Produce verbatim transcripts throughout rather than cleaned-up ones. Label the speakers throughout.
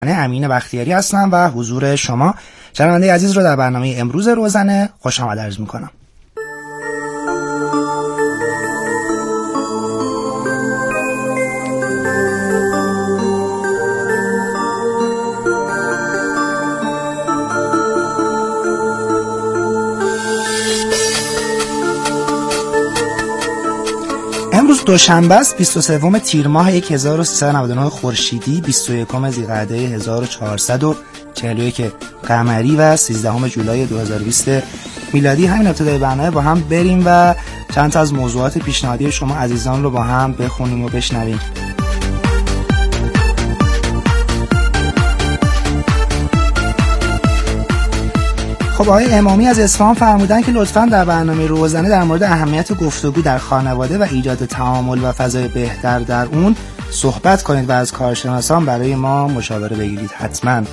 Speaker 1: امین بختیاری هستم و حضور شما شنونده عزیز رو در برنامه امروز روزنه خوش آمد عرض میکنم. امروز دوشنبه است، بیست و سوم تیر ماه هزار و سیصد و نود و نه خورشیدی، بیست و یکم ذی‌قعده هزار و چهارصد و چهل و یک قمری و سیزدهم جولای دو هزار و بیست میلادی. همین ابتدای برنامه با هم بریم و چند تا از موضوعات پیشنهادی شما عزیزان رو با هم بخونیم و بشنویم. خب آقای امامی از اصفهان فرمودن که لطفاً در برنامه روزانه در مورد اهمیت گفتگو در خانواده و ایجاد تعامل و فضای بهتر در اون صحبت کنید و از کارشناسان برای ما مشاوره بگیرید حتماً.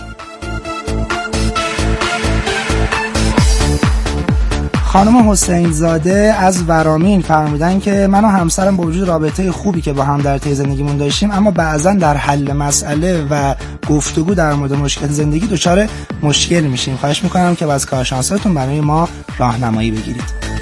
Speaker 1: خانم حسین زاده از ورامین فرمودن که من و همسرم با وجود رابطه خوبی که با هم در طی زندگیمون داشتیم، اما بعضا در حل مسئله و گفتگو در مورد مشکل زندگی دچار مشکل میشیم. خواهش میکنم که از کارشناساتون برای ما راهنمایی بگیرید.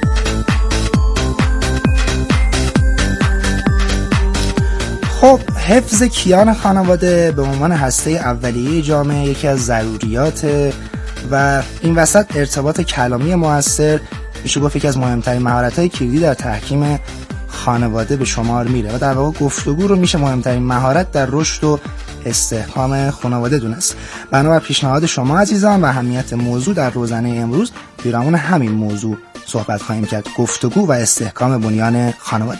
Speaker 1: خب حفظ کیان خانواده به عنوان هسته اولیه جامعه یکی از ضروریات و این وسط ارتباط کلامی مؤثر میشه گفت یکی از مهمترین مهارت‌های کلیدی در تحکیم خانواده به شمار میره و در واقع گفتگو رو میشه مهمترین مهارت در رشد و استحکام خانواده دونست. بنابر پیشنهاد شما عزیزان و اهمیت موضوع در روزنه امروز پیرامون همین موضوع صحبت خواهیم کرد: گفتگو و استحکام بنیان خانواده.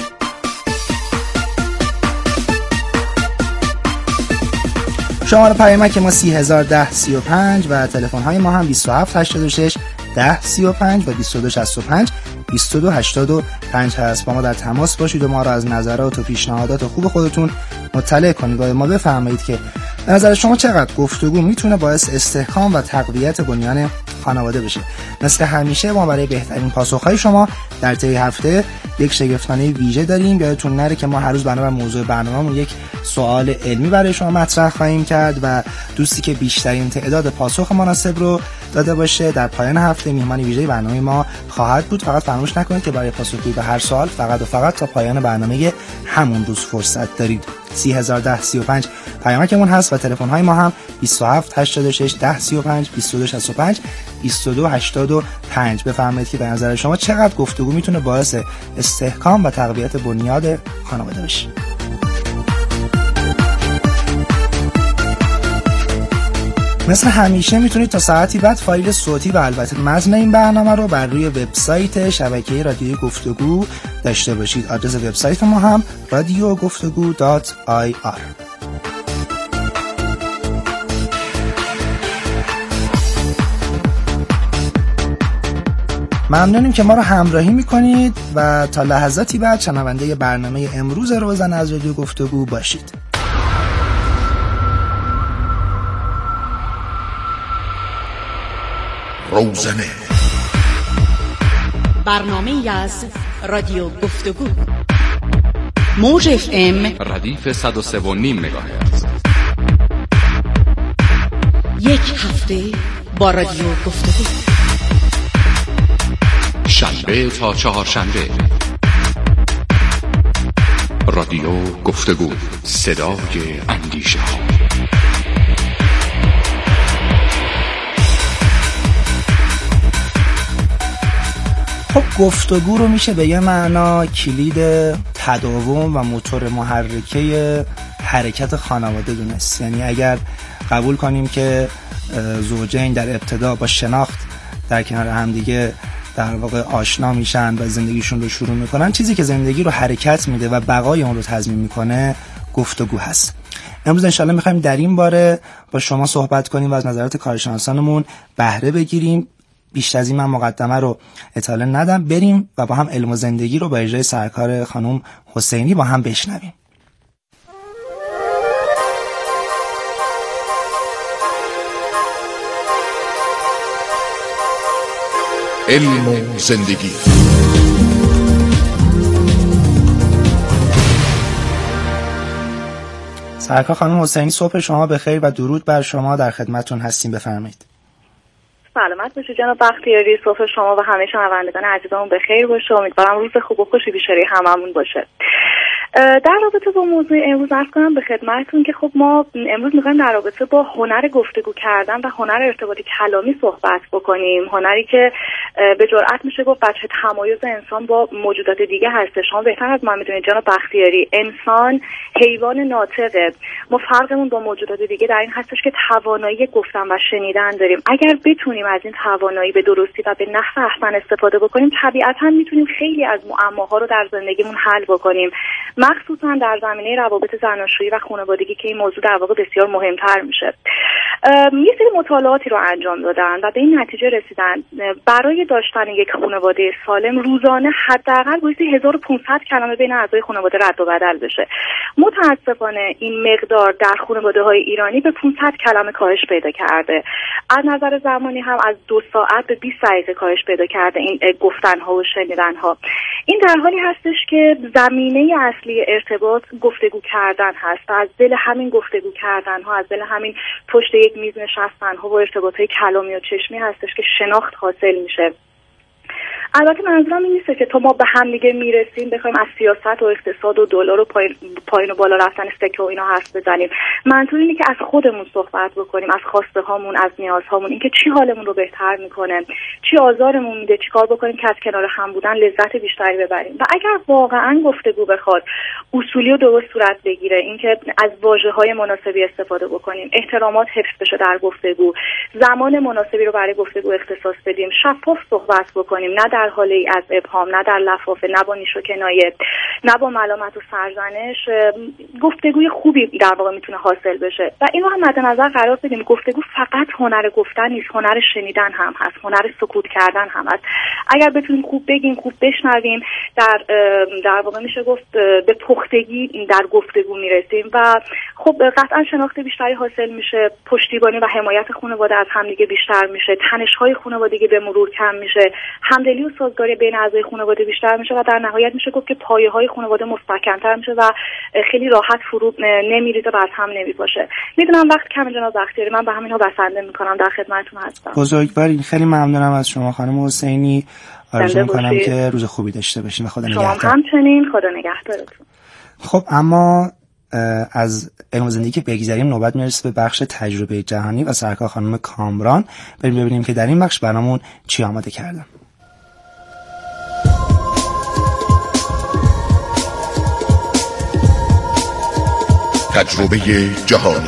Speaker 1: شماره پیامک ما سی هزار ده سی و پنج و تلفن های ما هم بیست و هفت هشتاد و شش ده سی و پنج و بیست و دو شصت و پنج بیست و دو هشتاد و پنج هست. با ما در تماس باشید و ما را از نظرات و پیشنهادات خوب خودتون مطلع کنید و ما بفرمایید که به نظر شما چقدر گفتگو میتونه باعث استحکام و تقویت بنیان خانواده بشه. مثل همیشه ما برای بهترین پاسخهای شما در طی هفته یک شگفتانه ویژه داریم. یادتون نره که ما هر روز بنابر موضوع برنامه‌مون یک سوال علمی برای شما مطرح خواهیم کرد و دوستی که بیشترین تعداد پاسخ مناسب رو داده باشه در پایان هفته میهمان ویژه برنامه ما خواهد بود. فقط فراموش نکنید که برای پاسخگویی به هر سوال فقط و فقط تا پایان برنامه همون روز فرصت دارید. سی هزار ده سی و پنج پیامکمون هست و تلفن های ما هم بیست و هفت هشتاد و شش ده سی و پنج بیست و دو شصت و پنج بیست و دو هشتاد و پنج. بفرمایید که به نظر شما چقدر گفتگو میتونه باعث استحکام و تقویت بنیاد خانواده بشه. مثل همیشه میتونید تا ساعتی بعد فایل صوتی و البته متن این برنامه رو بر روی وبسایت شبکه رادیوی گفتگو داشته باشید. آدرس وبسایت ما هم رادیو گفتگو دات آی آر. ممنونیم که ما رو همراهی میکنید و تا لحظاتی بعد شنونده برنامه امروز روزنه از رادیو گفتگو باشید.
Speaker 2: روزنه،
Speaker 3: برنامه از رادیو گفتگو، موج اف ام
Speaker 4: ردیف صد و سه و نیم مگاهرتز.
Speaker 3: یک هفته با رادیو گفتگو،
Speaker 4: شنبه تا چهارشنبه. رادیو گفتگو، صدای اندیشه ها.
Speaker 1: خب گفتگو رو میشه به یه معنا کلید تداوم و موتور محرکه حرکت خانواده دونست. یعنی اگر قبول کنیم که زوجین در ابتدا با شناخت در کنار همدیگه در واقع آشنا میشن و زندگیشون رو شروع میکنن، چیزی که زندگی رو حرکت میده و بقای اون رو تضمین میکنه گفتگو هست. امروز انشالله میخوایم در این باره با شما صحبت کنیم و از نظرات کارشناسانمون بهره بگیریم. بیشتر از این من مقدمه رو اطاله ندم، بریم و با هم علم و زندگی رو با اجرای سرکار خانم حسینی با هم بشنویم.
Speaker 2: علم و زندگی.
Speaker 1: سرکار خانم حسینی، صبح شما بخیر و درود بر شما، در خدمتتون هستیم، بفرمایید.
Speaker 5: سلامت باشید جناب بختیاری، صبح شما و همه شنوندگان عزیزمون بخیر باشه. امیدوارم روز خوب و خوشی بیشتری هممون باشه. در رابطه با موضوع امروز عرض کنم به خدمتتون که خب ما امروز می‌خوایم در رابطه با هنر گفتگو کردن و هنر ارتباط کلامی صحبت بکنیم. هنری که به جرئت میشه گفت بچه تمایز انسان با موجودات دیگه هست. شما بهتر از من میدونید جناب بختیاری، انسان حیوان ناطقه. ما فرقمون با موجودات دیگه در این هستش که توانایی گفتن و شنیدن داریم. اگر بتونیم از این توانایی به درستی و به نحو احسن استفاده بکنیم، طبیعتاً میتونیم خیلی از معماها رو در زندگیمون حل بکنیم، مخصوصا در زمینه روابط زناشویی و خانوادگی که این موضوع در واقع بسیار مهمتر میشه. یه سری مطالعاتی رو انجام دادن و به این نتیجه رسیدن برای داشتن یک خانواده سالم روزانه حداقل بایستی هزار و پانصد کلمه بین اعضای خانواده رد و بدل بشه. متاسفانه این مقدار در خانواده‌های ایرانی به پانصد کلمه کاهش پیدا کرده. از نظر زمانی هم از دو ساعت به بیست دقیقه کاهش پیدا کرده این گفتن‌ها و شنیدن‌ها. این در حالی هستش که زمینه اصلی ارتباط گفتگو کردن هست. از دل همین گفتگو کردن‌ها، از دل همین پشت یک میز نشستن‌ها و ارتباط‌های کلامی و چشمی هستش که شناخت حاصل میشه. البته منظورم این نیست که تو ما به هم دیگه میرسیم بخوایم از سیاست و اقتصاد و دلار و پایین, پایین و بالا رفتن سکه و اینا حرف بزنیم. منظور اینه که از خودمون صحبت بکنیم، از خواسته هامون، از نیازهامون، اینکه چی حالمون رو بهتر میکنه، چی آزارمون میده، چی کار بکنیم که از کنار هم بودن لذت بیشتری ببریم. و اگر واقعا گفتگو بخواد اصولی و درست صورت بگیره، اینکه از واژه‌های مناسبی استفاده بکنیم، احترامات حفظ بشه در گفتگو، زمان مناسبی رو برای گفتگو اختصاص بدیم، شفاف صحبت بکنیم، نه در حالی از ابهام، نه در لفافه، نه با نیش و کنایه، نه با ملامت و سرزنش، گفتگوی خوبی در واقع میتونه حاصل بشه. و اینو هم مد نظر قرار بدیم، گفتگو فقط هنر گفتن نیست، هنر شنیدن هم هست، هنر سکوت کردن هم هست. اگر بتونیم خوب بگیم، خوب بشنویم، در در واقع میشه گفت به پختگی در گفتگو میرسیم و خب قطعا شناخت بیشتری حاصل میشه، پشتیبانی و حمایت خانواده از همدیگه بیشتر میشه، تنش‌های خانوادگی به مرور کم میشه، همدلی و سازگاری بین اعضای خانواده بیشتر میشه و در نهایت میشه گفت که پایه‌های خانواده مستحکم‌تر میشه و خیلی راحت فرو نمیریزه و از هم نمیپاشه. میدونم وقت کم جناب بختیاری، من به همین‌ها بسنده میکنم، در خدمتتون هستم.
Speaker 1: بزرگوارین، خیلی ممنونم از شما خانم حسینی. آرزو می‌کنم که روز خوبی داشته باشین و خدا نگهدار.
Speaker 5: شما همچنین، خدا نگهدارتون.
Speaker 1: خب اما از علم زندگی که بگذاریم، نوبت میرسه به بخش تجربه جهانی و سرکار خانم کامران. بریم ببینیم که در این بخش برامون چی آماده کردن.
Speaker 2: تجربه جهانی.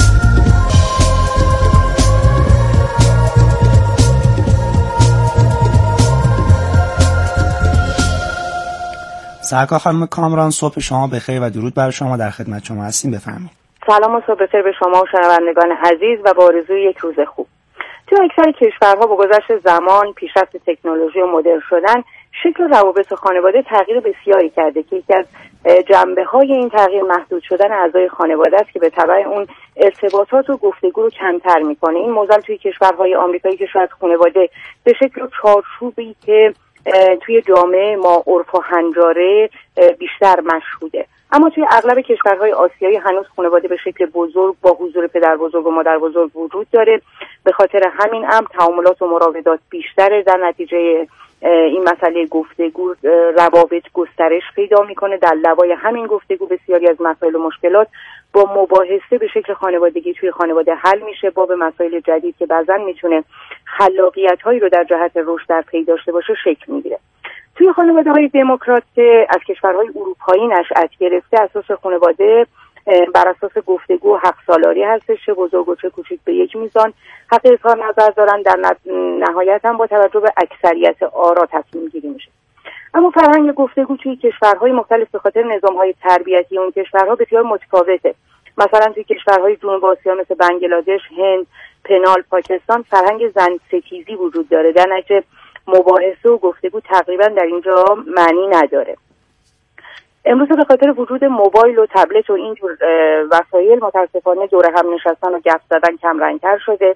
Speaker 1: سرکار خانم کامران، صبح شما بخیر و درود بر شما، در خدمت شما هستیم، بفرمایید.
Speaker 6: سلام و صبح بخیر به شما و شنوندگان عزیز و با آرزوی یک روز خوب. تو اکثر کشورها با گذشت زمان، پیشرفت تکنولوژی و مدرن شدن، شکل روابط خانواده تغییر بسیاری کرده که یکی از جنبه‌های این تغییر محدود شدن اعضای خانواده است که به تبع اون ارتباطات و گفتگو رو کمتر میکنه. این موضوع توی کشورهای آمریکایی که شاید خانواده به شکل چارچوبی که توی جامعه ما عرف و هنجاره بیشتر مشهوده، اما توی اغلب کشورهای آسیایی هنوز خانواده به شکل بزرگ با حضور پدر بزرگ و مادر بزرگ وجود داره. به خاطر همین امر تعاملات و مراودات بیشتره، در نتیجه این مسئله گفتگو روابط گسترش پیدا میکنه. در لبای همین گفتگو بسیاری از مسائل و مشکلات با مباحثه به شکل خانوادگی توی خانواده حل میشه، با به مسائل جدید که بعضا میتونه خلاقیت هایی رو در جهت رشد در پی داشته باشه شکل میگیره. توی خانواده های دموکرات که از کشورهای اروپایی نشأت گرفته، اساس خانواده بر اساس گفتگو و حق سالاری هستش، چه بزرگ و چه کوچیک به یک میزان حق اظهار نظر دارن، در نهایت هم با توجه به اکثریت آرا تصمیم گیری میشه. اما فرهنگ گفتگو توی کشورهای مختلف به خاطر نظامهای تربیتی اون کشورها بسیار متفاوته. مثلا توی کشورهای جنوب آسیا مثل بنگلادش، هند، پنال، پاکستان فرهنگ زن ستیزی وجود داره، در نتیجه مباحثه و گفتگو تقریبا در اینجا معنی نداره. امروز به خاطر وجود موبایل و تبلت و اینجور وسایل متاسفانه دور هم نشستن و گپ زدن کم رنگ‌تر شده.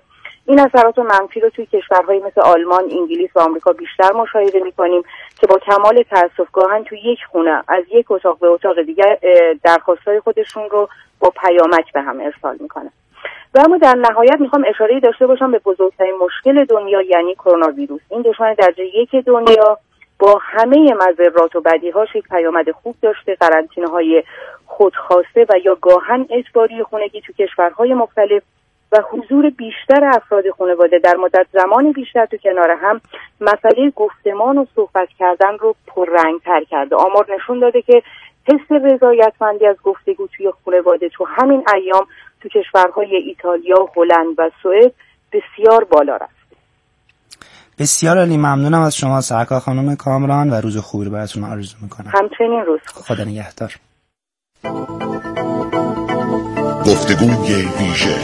Speaker 6: این اثرات منفی رو توی کشورهای مثل آلمان، انگلیس و آمریکا بیشتر مشاهده می‌کنیم که با کمال تأسف گاهن توی یک خونه از یک اتاق به اتاق دیگر درخواستای خودشون رو با پیامک به هم ارسال می‌کنن. و اما در نهایت میخوام اشاره داشته باشم به بزرگترین مشکل دنیا، یعنی کرونا ویروس. این دشمن درجه یک دنیا با همه مضرات و بدیهاش یک پیامد خوب داشته، قرنطینه‌های خودخواسته و یا گاهن اجباری خونگی تو کشورهای مختلف و حضور بیشتر افراد خانواده در مدت زمان بیشتر تو کنار هم مسئله گفتمان و صحبت کردن رو پررنگ‌تر کرده. آمار نشون داده که حس رضایتمندی از گفتگو توی خانواده تو همین ایام تو کشورهای ایتالیا و هلند و سوئد بسیار بالا رفته.
Speaker 1: بسیار عالی، ممنونم از شما سرکار خانم کامران و روز خوبی رو براتون آرزو میکنم.
Speaker 6: همچنین روز خوب.
Speaker 1: خدا نگهدار.
Speaker 2: گفتگوی ویژه.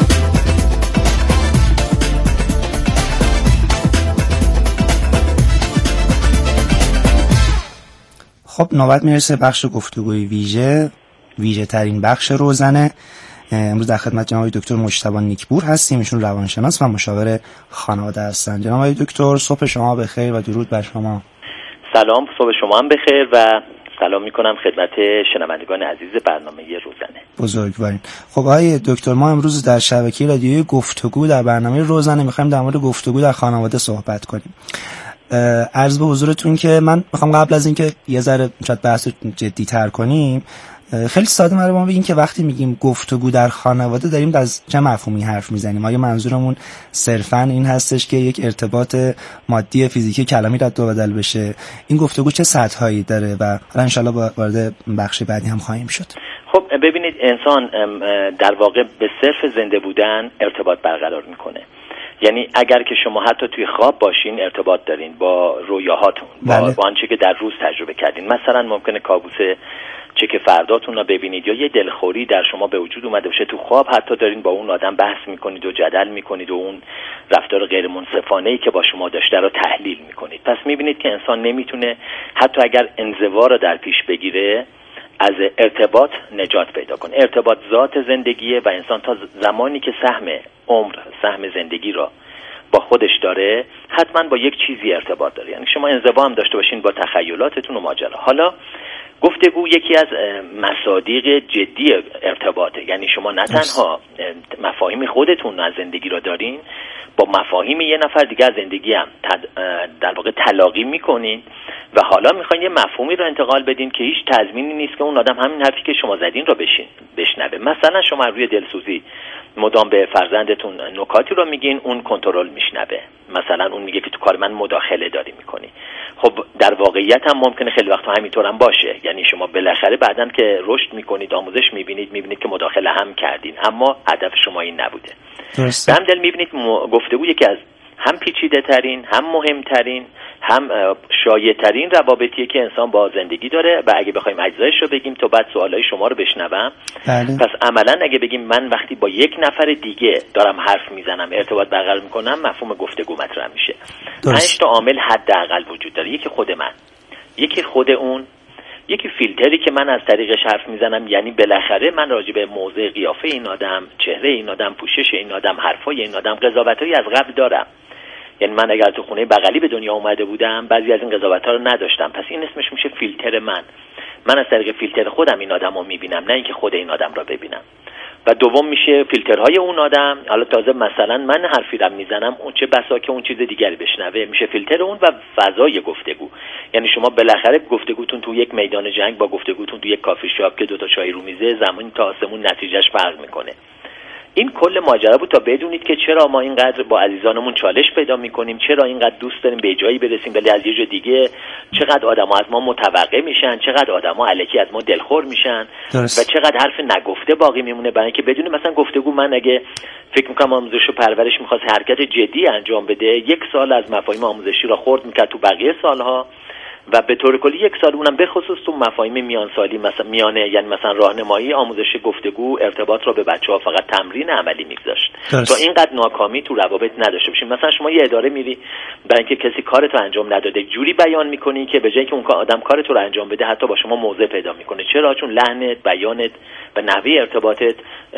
Speaker 1: خب نوبت میرسه بخش گفتگوی ویژه، ویژه ترین بخش روزنه. امروز در خدمت جناب دکتر مجتبی نیکپور هستیم. ایشون روانشناس و مشاور خانواده هستند. جناب دکتر صبح شما بخیر و درود بر شما.
Speaker 7: سلام، صبح شما هم بخیر و سلام میکنم خدمت شنوندگان عزیز برنامه روزنه.
Speaker 1: بزرگوارین. خب آقای دکتر، ما امروز در شبکه رادیویی گفتگو در برنامه روزنه میخوایم در مورد گفتگو در خانواده صحبت کنیم. عرض به حضورتون که من میخوام قبل از اینکه یه ذره شاید بحث جدی تر کنیم، خیلی ساده من رو ما بگیم که وقتی میگیم گفتگو در خانواده داریم از چه مفهومی حرف میزنیم. آیا منظورمون صرفاً این هستش که یک ارتباط مادی فیزیکی کلامی رد و بدل بشه؟ این گفتگو چه سطحایی داره و حالا انشالله وارد بخش بعدی هم خواهیم شد.
Speaker 7: خب ببینید، انسان در واقع به صرف زنده بودن ارتباط برقرار میکنه. یعنی اگر که شما حتی توی خواب باشین ارتباط دارین با رویاهاتون، با, با آنچه که در روز تجربه کردین. مثلا ممکنه کابوس چه که فرداتون رو ببینید یا یه دلخوری در شما به وجود اومده باشه، تو خواب حتی دارین با اون آدم بحث میکنید و جدل میکنید و اون رفتار غیر منصفانه‌ای که با شما داشته رو تحلیل میکنید. پس میبینید که انسان نمیتونه حتی اگر انزوا رو در پیش بگیره از ارتباط نجات پیدا کنه. ارتباط ذات زندگیه و انسان تا زمانی که سهم عمر، سهم زندگی را با خودش داره حتما با یک چیزی ارتباط داره. یعنی شما انزوا هم داشته باشین با تخیلاتتون و ماجرا. حالا گفتگو یکی از مصادیق جدی ارتباطه. یعنی شما نه تنها مفاهیم خودتون از زندگی را دارین، با مفاهیم یه نفر دیگه از زندگی هم در واقع تلاقی میکنین و حالا میخواین یه مفهومی رو انتقال بدین که هیچ تضمینی نیست که اون آدم همین حرفی که شما زدین رو بشین بشنوه. مثلا شما روی دلسوزی مدام به فرزندتون نکاتی رو میگین، اون کنترل میشنوه. مثلا اون میگه که تو کار من مداخله داری میکنی. خب در واقعیت هم ممکنه خیلی وقتا همینطور هم باشه. یعنی شما بالاخره بعدن که رشد میکنید، آموزش میبینید، میبینید که مداخله هم کردین، اما هدف شما این نبوده.
Speaker 1: درسته.
Speaker 7: به همدل میبینید گفتگو یکی از هم پیچیده ترین، هم مهمترین، هم شایع ترین روابطیه که انسان با زندگی داره و اگه بخوایم اجزایش رو بگیم تو بعد سوالای شما رو بشنوم.
Speaker 1: بله.
Speaker 7: پس عملا اگه بگیم من وقتی با یک نفر دیگه دارم حرف میزنم، ارتباط برقرار میکنم، مفهوم گفتگو مطرح میشه. پنج تا عامل حداقل وجود داره. یکی خود من، یکی خود اون، یکی فیلتری که من از طریقش حرف میزنم. یعنی بالاخره من راجع به موضع قیافه این آدم، چهره این آدم، پوشش این آدم، حرفای این آدم قضاوتایی از قبل دارم. یعنی من اگر تو خونه بغلی به دنیا اومده بودم بعضی از این قضاوت‌ها رو نداشتم. پس این اسمش میشه فیلتر من. من از طریق فیلتر خودم این آدم رو میبینم، نه اینکه خود این آدم رو ببینم. و دوم میشه فیلترهای اون آدم. حالا تازه مثلا من حرفی رو میزنم، اون چه بسا که اون چیز دیگری بشنوه، میشه فیلتر اون و فضای گفتگو. یعنی شما بالاخره گفتگوتون تو یک میدان جنگ با گفتگوتون تو یک کافی شاپ که دو تا چای رو میزه، زمانی تا آسمون نتیجهش فرق میکنه. این کل ماجرا بود تا بدونید که چرا ما اینقدر با عزیزانمون چالش پیدا میکنیم، چرا اینقدر دوست داریم به جایی برسیم ولی از یه جای دیگه چقدر آدما از ما متوقع میشن، چقدر آدما الکی از ما دلخور میشن
Speaker 1: درست.
Speaker 7: و چقدر حرف نگفته باقی میمونه. برای اینکه بدونید مثلا گفتگو، من اگه فکر میکنم آموزش و پرورش میخواست حرکت جدی انجام بده، یک سال از مفاهیم آموزشی را خورد میکرد تو بقیه سالها و به طور کلی یک سال اونم به خصوص تو مفاهیم میان سالی مثلا میانه، یعنی مثلا راهنمایی، آموزش گفتگو، ارتباط رو به بچه‌ها فقط تمرین عملی می‌گذاشت تا اینقدر ناکامی تو روابط نداشته باشیم. مثلا شما یه اداره میری برای اینکه کسی کارتو انجام نداده جوری بیان می‌کنی که به جای که اون آدم کارتو رو انجام بده حتی با شما موضع پیدا می‌کنه. چرا؟ چون لحنت، بیانت و نحوه ارتباطت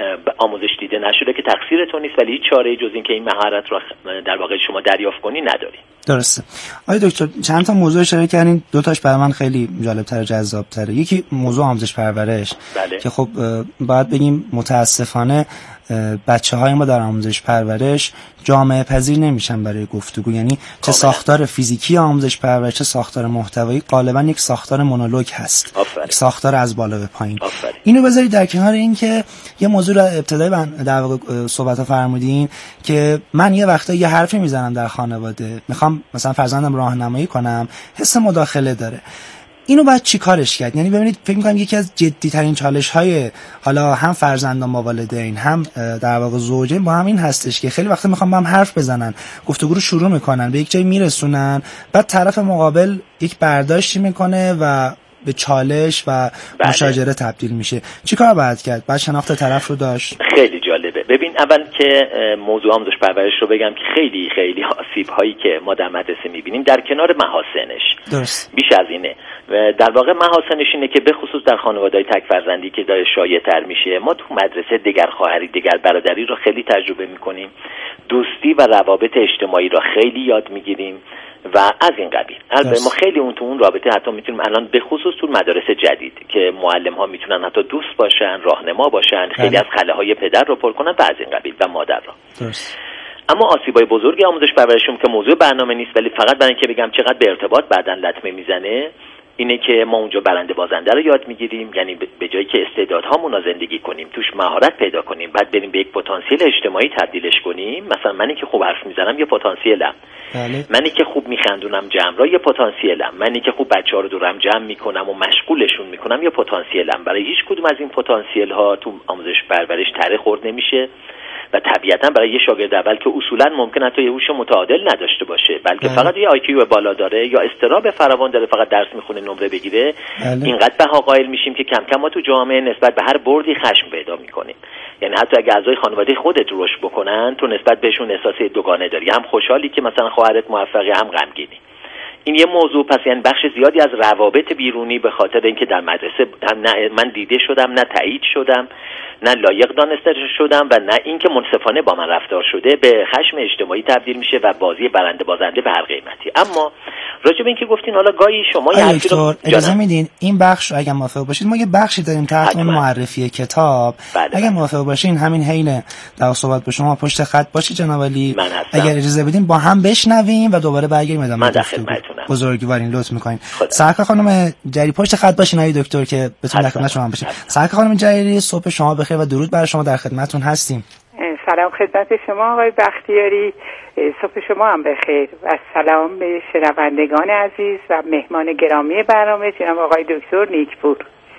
Speaker 7: آموزش دیده نشده که تقصیر تو نیست، ولی هیچ چاره‌ای جز این که این مهارت رو در واقع شما دریافت کنی نداری.
Speaker 1: درسته. آقای دکتر چند تا موضوع اشاره کردین، دو تاش برای من خیلی جالب‌تر و جذاب‌تره. یکی موضوع آموزش پرورش. بله. که خب باید بگیم متاسفانه بچه‌های ما در آموزش پرورش جامعه پذیر نمیشن برای گفتگو، یعنی چه ساختار فیزیکی آموزش پرورش چه ساختار محتوایی غالبا یک ساختار مونولوگ هست. آفرین. یک ساختار از بالا به پایین. آفرین. اینو بذارید در کنار این که یه موضوع رو ابتدای در واقع صحبت‌ها فرمودین که من یه وقتا یه حرفی میزنم در خانواده، میخوام مثلا فرزندم راهنمایی کنم، حس مداخله داره. اینو باید چی کارش کرد؟ یعنی ببینید فکر می‌کنم یکی از جدی ترین چالش‌های حالا هم فرزندان با والدین هم در واقع زوجین با هم این هستش که خیلی وقتا میخوام با هم حرف بزنن، گفتگو رو شروع میکنن، به یک جایی میرسونن، بعد طرف مقابل یک برداشتی میکنه و به چالش و بله. مشاجره تبدیل میشه. چی کار باید کرد؟ باید شناخت طرف رو داشت.
Speaker 7: خیلی جالبه. ببین اول که موضوع آموزش پرورش رو بگم که خیلی خیلی آسیب هایی که ما در مدرسه میبینیم در کنار محاسنش
Speaker 1: درست.
Speaker 7: بیش از اینه. در واقع محاسنش اینه که به خصوص در خانواده‌های تک فرزندی که داره شایع‌تر میشه، ما تو مدرسه دگر خواهری دگر برادری رو خیلی تجربه میکنیم، دوستی و روابط اجتماعی رو خیلی یاد میگیریم و از این قبیل. البته ما خیلی اون تو اون رابطه حتی میتونیم الان به خصوص تو مدارس جدید که معلم ها میتونن حتی دوست باشن، راهنما باشن، خیلی از خاله های پدر رو پر کنن و از این قبیل و مادر رو. درست. اما آسیبای بزرگی آموزش پرورشم که موضوع برنامه نیست، ولی فقط برای اینکه بگم چقدر به ارتباط بعدن لطمه میزنه، اینه که ما اونجا برنده بازنده رو یاد میگیریم، یعنی به جایی که استعدادهامون رو زندگی کنیم، توش مهارت پیدا کنیم، بعد بریم به یک پتانسیل اجتماعی تبدیلش کنیم. مثلا منی که خوب حرف میزنم یه پتانسیلم، بله. منی که خوب میخندونم جمع را یه پتانسیلم، منی که خوب بچه‌ها رو دورم جمع میکنم و مشغولشون میکنم یه پتانسیلم. برای هیچ کدوم از این پتانسیل ها تو آموزش پرورش تره خورد نمیشه و طبیعتا برای یه شاگرد اول که اصولا ممکن است یه هوش متعادل نداشته باشه، بلکه بله. فقط یه آی کیو بالا داره یا استراب فراوان داره، فقط درس میخونه نمره بگیره، بله. اینقدر بها قائل میشیم که کم کم ما تو جامعه نسبت به هر بردی خشم پیدا میکنیم. یعنی حتی اگه اعضای خانواده خودت رشد بکنن تو نسبت بهشون احساس دوگانه داری، هم خوشحالی که مثلا خواهرت موفقه، هم غمگینی. این یه موضوع. پس یعنی بخش زیادی از روابط بیرونی به خاطر اینکه در مدرسه نه من دیده شدم، نه تایید شدم، نه لایق دانسته شدم و نه اینکه منصفانه با من رفتار شده، به خشم اجتماعی تبدیل میشه و بازی برنده بازنده به هر قیمتی. اما راجع به اینکه گفتین حالا گاهی شما یه حرفی رو
Speaker 1: اجازه میدین این بخش اگر موافق باشید ما یه بخشی داریم تحت اون معرفی کتاب، بله اگر بله. موافق باشین همین حین در صحبت با شما پشت خط باشید جناب علی، اگر اجازه بدین با هم بشنویم و دوباره برگردیم ادامه گفتگو. بزرگوارین لطف میکنین. سرکار خانم جریری پشت خط باشین آقای دکتر که بتون در خدمت شما باشیم. سرکار خانم جریری صبح شما بخیر و درود بر شما، در خدمتتون هستیم.
Speaker 6: سلام خدمت شما آقای بختیاری، صبح شما هم بخیر و سلام به شنوندگان عزیز و مهمان گرامی برنامه جناب آقای دکتر نیکپور.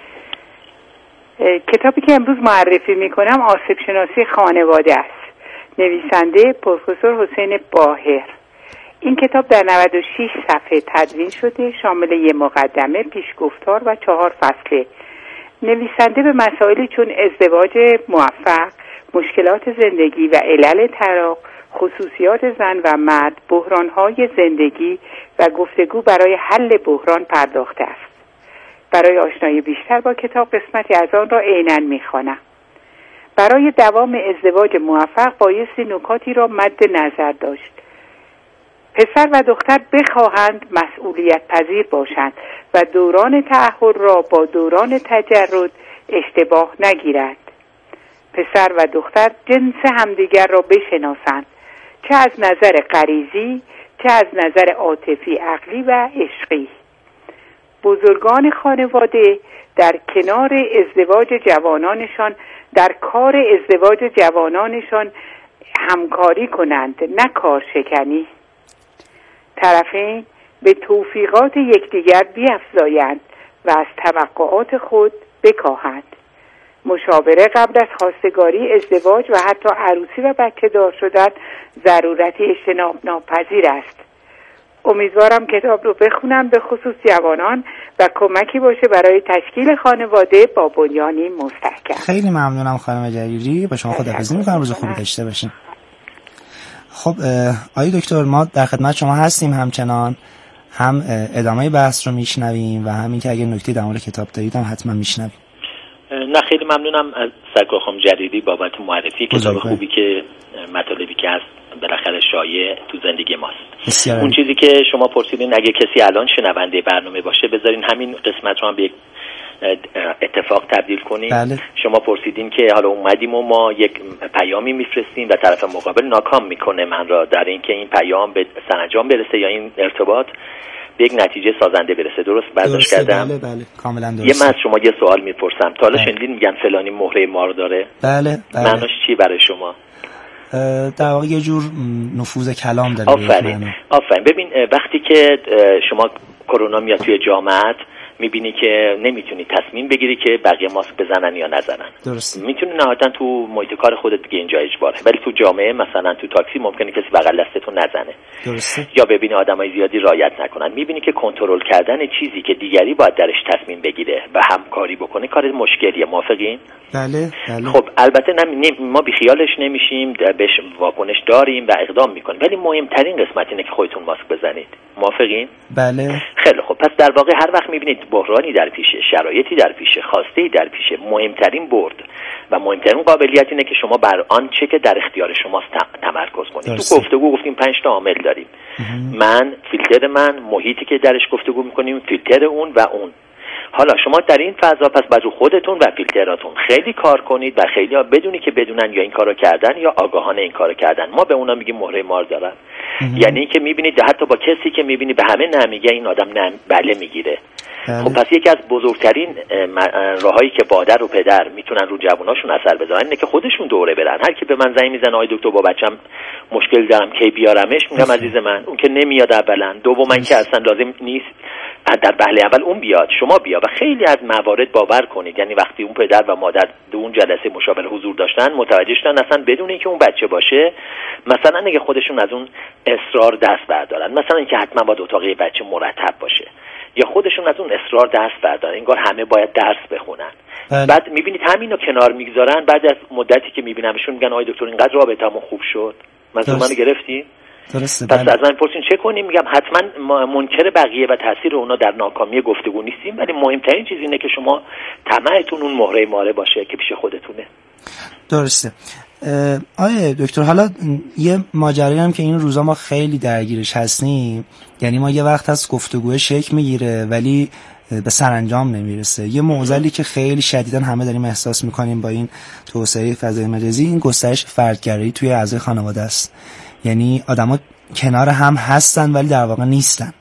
Speaker 6: کتابی که امروز معرفی میکنم آسیب شناسی خانواده است، نویسنده پروفسور حسین باهر. این کتاب در نود و شش صفحه تدوین شده، شامل یک مقدمه، پیشگفتار و چهار فصله. نویسنده به مسائلی چون ازدواج موفق، مشکلات زندگی و علل طلاق، خصوصیات زن و مرد، بحران‌های زندگی و گفتگو برای حل بحران پرداخته است. برای آشنایی بیشتر با کتاب قسمتی از آن را عیناً می‌خوانم. برای دوام ازدواج موفق بایستی نکاتی را مد نظر داشت. پسر و دختر بخواهند مسئولیت پذیر باشند و دوران تأهل را با دوران تجرد اشتباه نگیرند. پسر و دختر جنس همدیگر را بشناسند، چه از نظر غریزی، چه از نظر عاطفی، عقلی و عشقی. بزرگان خانواده در کنار ازدواج جوانانشان در کار ازدواج جوانانشان همکاری کنند، نه کارشکنی. طرفین به توفیقات یکدیگر بیفزایند و از توقعات خود بکاهند. مشاوره قبل از خواستگاری، ازدواج و حتی عروسی و بچه دار شدن ضرورتی اجتناب ناپذیر است.
Speaker 8: امیدوارم کتاب رو بخونم، به خصوص جوانان، و کمکی باشه برای تشکیل خانواده با بنیانی مستحکم.
Speaker 1: خیلی ممنونم خانم جریری، با شما خداحافظی می‌کنم، روز خوبی داشته باشین. خب آقای دکتر، ما در خدمت شما هستیم، همچنان هم ادامه بحث رو میشنویم و همین که اگه نکته در مورد کتاب دارید هم حتما میشنویم.
Speaker 7: نه خیلی ممنونم از سرکار خانم جریری بابت معرفی کتاب خوبی که مطالبی که هست بالاخره شایع تو زندگی ماست. اون چیزی که شما پرسیدین اگه کسی الان شنونده برنامه باشه بذارین همین قسمت رو هم به یک اتفاق تبدیل کنیم.
Speaker 1: بله.
Speaker 7: شما پرسیدین که حالا اومدیم و ما یک پیامی میفرستیم و طرف مقابل ناکام میکنه من را در اینکه این پیام به سرانجام برسه یا این ارتباط به یک نتیجه سازنده برسه. درست برداشت کردم؟
Speaker 1: بله بله کاملا درست.
Speaker 7: یه من از شما یه سوال میپرسم. تا حالا شنیدین میگن فلانی مهره مار داره؟
Speaker 1: بله بله.
Speaker 7: معناش چی برای شما؟
Speaker 1: در واقع یه جور نفوذ کلام داره.
Speaker 7: آفرین آفرین. ببین وقتی که شما کرونا میاد توی جامعه میبینی که نمیتونی تصمیم بگیری که بقیه ماسک بزنن یا نزنن.
Speaker 1: درست.
Speaker 7: میتونی نهایتا تو محیط کار خودت دیگه اینجا اجباره، ولی تو جامعه مثلا تو تاکسی ممکنه کسی بغل دستتو نزنه.
Speaker 1: درسته.
Speaker 7: یا ببینی آدمای زیادی رعایت نکنن. میبینی که کنترل کردن چیزی که دیگری باید درش تصمیم بگیره و همکاری بکنه کار مشکلیه. موافقین؟
Speaker 1: بله بله.
Speaker 7: خب البته نمی... ما بیخیالش نمیشیم، بهش واکنش داریم و اقدام میکنیم، ولی مهمترین قسمت اینه که خودتون ماسک بزنید. موافقین؟
Speaker 1: بله.
Speaker 7: خیلی خب، پس در واقع هر وقت میبینید بحرانی در پیشه، شرایطی در پیشه، خواسته‌ای در پیشه، مهمترین برد و مهمترین قابلیت اینه که شما بر آن چه که در اختیار شماست تمرکز کنید.
Speaker 1: درسته.
Speaker 7: تو گفتگو گفتیم پنج تا عامل داریم. من، فیلتر من، محیطی که درش گفتگو میکنیم، فیلتر اون و اون. حالا شما در این فضا پس باید رو خودتون و فیلتراتون خیلی کار کنید و خیلی ها بدونی که بدونن یا این کارو کردن یا آگاهانه این کارو کردن. ما به اونا میگیم مهره مار دارن. یعنی که میبینید حتی با کسی که میبینی به همه نه میگه این آدم نه بله میگیره. خب پس یکی از بزرگترین راهایی که مادر و پدر میتونن رو جواناشون اثر بذارن اینه که خودشون دوره برن. هر کی به من زنگ میزنه آی دکتر با بچم مشکل دارم کی بیارمش، میگم عزیز من اون که نمیاد، اولا دوما که اصلا لازم نیست در بهله اول اون بیاد، شما بیا. و خیلی از موارد باور کنید، یعنی وقتی اون پدر و مادر دو اون جلسه مشاوره حضور داشتن متوجه شدن اصلا بدون اینکه اون بچه باشه، مثلا اگه خودشون از اون اصرار دست بردارن، مثلا اینکه حتما باید اتاق بچه مرتب باشه، یا خودشون از اون اصرار دست بردارن انگار همه باید درس بخونن. بله. بعد میبینید همینو کنار میگذارن، بعد از مدتی که میبینمشون میگن آقای دکتر اینقدر رابطه‌مون خوب شد. مثلا منو گرفتی؟
Speaker 1: درسته.
Speaker 7: پس بله. از من پرسین چه کنیم؟ میگم حتما منکر بقیه و تاثیر اونا در ناکامی گفتگو نیستیم، ولی مهمترین چیز اینه که شما طمعتون اون مهره ماره باشه که پیش خودتونه.
Speaker 1: درسته. آیه دکتر، حالا یه ماجرایی هم که این روزا ما خیلی درگیرش هستیم، یعنی ما یه وقت هست گفتگوه شکل میگیره ولی به سرانجام نمیرسه. یه معضلی که خیلی شدیداً همه داریم احساس میکنیم با این توسعه فضای مجازی، این گسترش فردگرایی توی اعضای خانواده است. یعنی آدما کنار هم هستن ولی در واقع نیستن.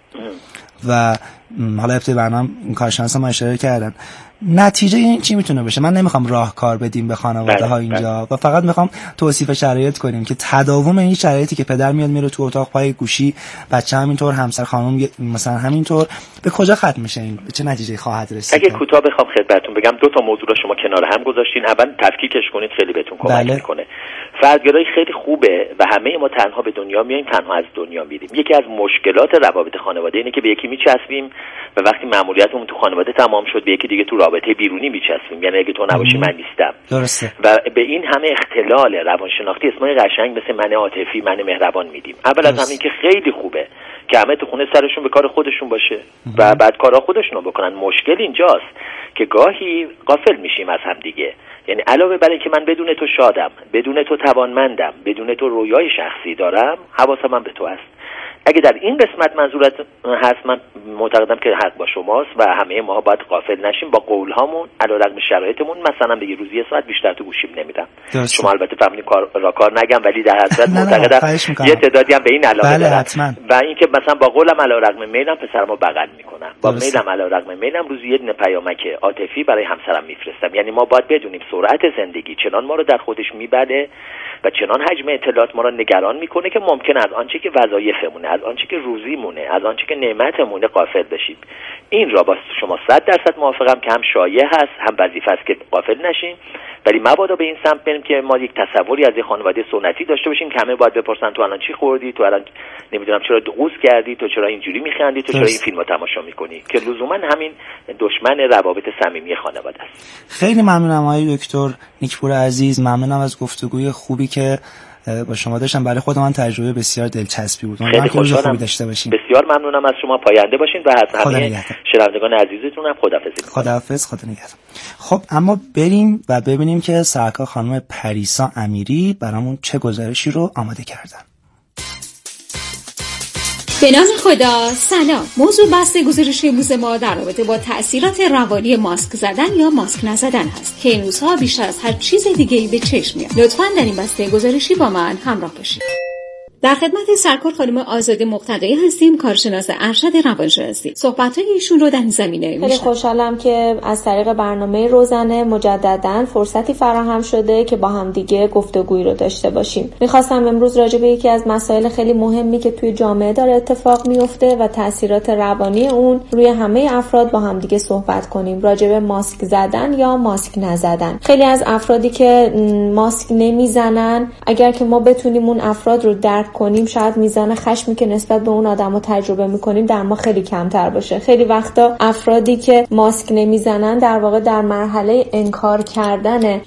Speaker 1: و حالا ابتدای برنامه این کارشناسا ما اشاره کردن. نتیجه این چی میتونه بشه؟ من نمیخوام راهکار بدیم به خانواده ها اینجا و فقط میخوام توصیف شرایط کنیم که تداوم این شرایطی که پدر میاد میره تو اتاق پای گوشی، بچه همینطور، همسر خانم مثلا همینطور، به کجا ختم میشه این؟ به چه نتیجه خواهد رسید؟
Speaker 7: اگه کوتاه بخوام خدمتتون بگم، دو تا موضوع رو شما کنار هم گذاشتین. اول تفکیکش کنید، خیلی بهتون کمک بله. میکنه. فردگرایی خیلی خوبه و همه ما تنها به دنیا میایم، تنها از دنیا میریم. یکی از مشکلات روابط خانواده اینه که به یکی میچسبیم و وقتی مأموریتمون تو خانواده تمام شد به یکی دیگه تو رابطه بیرونی میچسبیم، یعنی اگه تو نباشی من نیستم.
Speaker 1: درسته.
Speaker 7: و به این همه اختلال روانشناختی اسمای قشنگ مثل من عاطفی، من مهربان میدیم. اول از همین که خیلی خوبه که همه تو خونه سرشون به کار خودشون باشه ام. و بعد کارا خودشونو بکنن. مشکل اینجاست که گاهی غافل میشیم از هم دیگه. یعنی علاوه بر اینکه من بدون تو شادم، بدون تو توانمندم، بدون تو رویای شخصی دارم، حواسم هم به تو هست. اگه در این قسمت منظورت هست، من معتقدم که حق با شماست و همه ما باید غافل نشیم با قولهامون علیرغم شرایطمون. مثلا بگی روزی یه ساعت بیشتر تو گوشیم نمیدم. شما البته فهمیدین کار را کار نگم، ولی در حقیقت معتقدم یه تعدادی هم به این علاقه
Speaker 1: بله
Speaker 7: دارن و اینکه مثلا با قولم علیرغم میلم پسرمو بغل میکنم. با میلم علیرغم میلم روزی یه دونه پیامک عاطفی برای همسرم میفرستم. یعنی ما باید بدونیم سرعت زندگی چنان ما رو در خودش میبره و چنان حجم اطلاعات ما رو نگران میکنه که ممکنه از آنچه که وظایفمونه، از آنچه که روزیمونه، از آنچه که نعمتمونه غافل بشیم. این را با شما صد درصد موافقم که هم شایع هست، هم وظیفه است که غافل نشیم، ولی مبادا به این سمت بریم که ما یک تصوری از یک خانواده سنتی داشته باشیم که همه باید بپرسن تو الان چی خوردی، تو الان نمیدونم چرا قوز کردی، تو چرا اینجوری میخندی، تو چرا این فیلمو تماشا میکنی، که لزوما همین دشمن روابط صمیمی خانواده است.
Speaker 1: خیلی ممنونم آقای دکتر نیکپور عزیز، ممنونم از گفتگوی خوبی که با شما داشتم. برای خود من تجربه بسیار دلچسبی بود.
Speaker 7: خیلی خوشحالم داشته باشیم. بسیار ممنونم از شما. پاینده باشین و از همه شنوندگان عزیزتون هم خداحافظی.
Speaker 1: خداحافظ. خدا نگهدار. خب اما بریم و ببینیم که سرکار خانم پریسا امیری برامون چه گزارشی رو آماده کردن.
Speaker 9: به نام خدا، سلام. موضوع بحث گزارش امروز ما در رابطه با تأثیرات روانی ماسک زدن یا ماسک نزدن هست که این روزها بیشتر از هر چیز دیگه‌ای به چشم میاد. لطفاً در این بسته گزارشی با من همراه باشید. در خدمت سرکار خانم آزاده مقتدایی هستیم، کارشناس ارشد روانشناسی. صحبت‌های ایشون رو در این زمینه می‌شنویم.
Speaker 10: خیلی خوشحالم که از طریق برنامه روزانه مجدداً فرصتی فراهم شده که با هم دیگه گفتگویی رو داشته باشیم. می‌خواستم امروز راجع به یکی از مسائل خیلی مهمی که توی جامعه داره اتفاق میفته و تأثیرات روانی اون روی همه افراد با هم دیگه صحبت کنیم. راجع به ماسک زدن یا ماسک نزدن. خیلی از افرادی که ماسک نمیزنن، اگر که ما بتونیم اون افراد رو درک کنیم، شاید میزان خشمی که نسبت به اون آدمو تجربه میکنیم در ما خیلی کمتر باشه. خیلی وقتا افرادی که ماسک نمیزنن در واقع در مرحله انکار کردن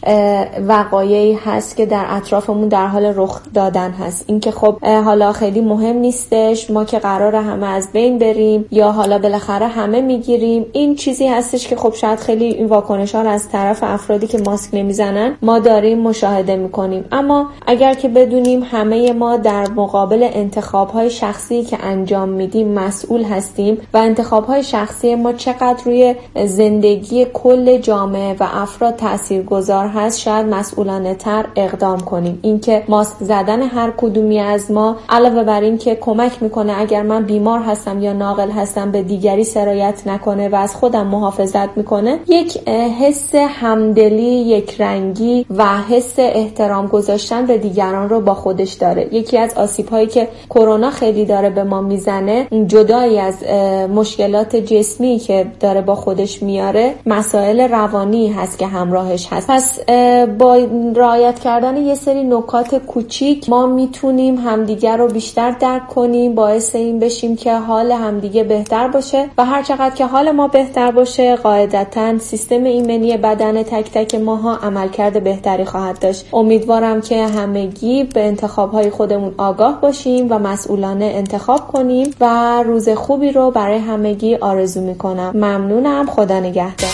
Speaker 10: وقایعی هست که در اطرافمون در حال رخ دادن هست. این که خب حالا خیلی مهم نیستش، ما که قراره همه از بین بریم یا حالا بالاخره همه میگیریم، این چیزی هستش که خب شاید خیلی این واکنش‌ها رو از طرف افرادی که ماسک نمیزنن ما داریم مشاهده میکنیم. اما اگر که بدونیم همه ما در مقابل انتخاب‌های شخصی که انجام میدیم مسئول هستیم و انتخاب‌های شخصی ما چقدر روی زندگی کل جامعه و افراد تاثیرگذار هست، شاید مسئولانه تر اقدام کنیم. اینکه ماسک زدن هر کدومی از ما علاوه بر این که کمک میکنه اگر من بیمار هستم یا ناقل هستم به دیگری سرایت نکنه و از خودم محافظت میکنه، یک حس همدلی، یک رنگی و حس احترام گذاشتن به دیگران رو با خودش داره. یکی از آسیب‌هایی که کرونا خیلی داره به ما میزنه، جدایی از مشکلات جسمی که داره با خودش میاره، مسائل روانی هست که همراهش هست. پس با رعایت کردن یه سری نکات کوچیک ما میتونیم همدیگر رو بیشتر درک کنیم، باعث این بشیم که حال همدیگه بهتر باشه و هر چقدر که حال ما بهتر باشه قاعدتاً سیستم ایمنی بدن تک تک ماها عملکرد بهتری خواهد داشت. امیدوارم که همگی به انتخاب‌های خودمون آگاه باشیم و مسئولانه انتخاب کنیم و روز خوبی رو برای همگی آرزو میکنم. ممنونم. خدا نگهدار.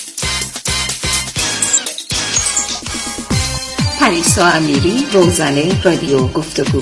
Speaker 3: پریسا امیری، روزانه رادیو گفتگو.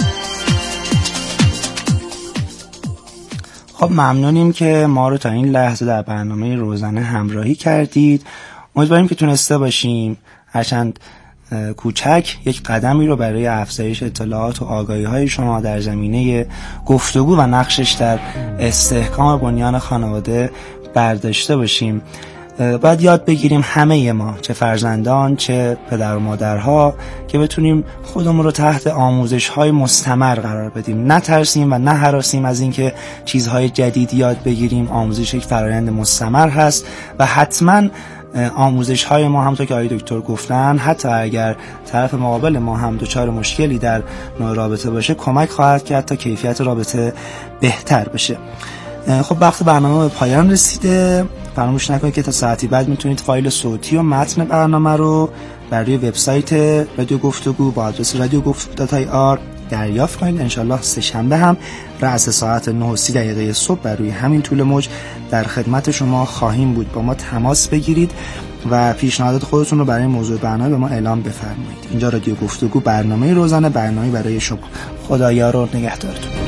Speaker 1: خب ممنونیم که ما رو تا این لحظه در برنامه روزانه همراهی کردید. امیدواریم که تونسته باشیم هرچند کوچک یک قدمی رو برای افزایش اطلاعات و آگاهی‌های شما در زمینه گفتگو و نقشش در استحکام بنیان خانواده برداشته باشیم. باید یاد بگیریم همه ما، چه فرزندان چه پدر و مادرها، که بتونیم خودمون رو تحت آموزش‌های مستمر قرار بدیم، نترسیم و نه هراسیم از اینکه چیزهای جدید یاد بگیریم. آموزش یک فرآیند مستمر هست و حتماً آموزش های ما همونطور که آقای دکتر گفتن، حتی اگر طرف مقابل ما هم دچار مشکلی در نوع رابطه باشه، کمک خواهد کرد تا کیفیت رابطه بهتر بشه. خب وقت برنامه به پایان رسیده. فراموش نکنید که تا ساعتی بعد میتونید فایل صوتی و متن برنامه رو برای وبسایت رادیو گفتگو با آدرس رادیو گفتگو دات آی آر دریافت کنید. انشالله سه شنبه هم رأس ساعت نه و سی دقیقه صبح بر روی همین طول موج در خدمت شما خواهیم بود. با ما تماس بگیرید و پیشنهادات خودتون رو برای موضوع برنامه به ما اعلام بفرمایید. اینجا رادیو گفتگو، برنامه روزانه، برنامه برای شما. خدایا رو نگهدارتون.